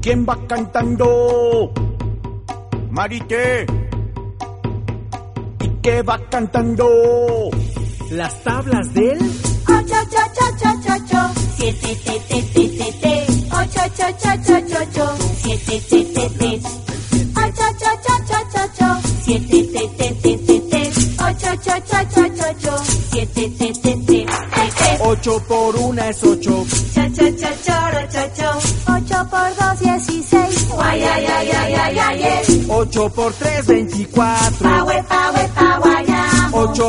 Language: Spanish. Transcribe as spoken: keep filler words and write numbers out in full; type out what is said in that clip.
¿Quién va cantando? Marité. ¿Y qué va cantando? Las tablas del ocho, ocho, ocho, ocho, ocho, siete, te, te, te, te, te, ocho, ocho, ocho, ocho, ocho, siete, te, te, te, ocho, ocho, ocho, ocho, ocho, siete, te, te, te, te, te, ocho, ocho, ocho, ocho, ocho, siete, te, te, te, te, te. Ocho por una es ocho. Cha, cha, cha, choro, cho, cho. Ocho por dos, dieciséis. Guay, ay, ay, ay, ay, ay, ay. Ocho por tres, veinticuatro. Pa, we, pa, we, pa, guayamo. Ocho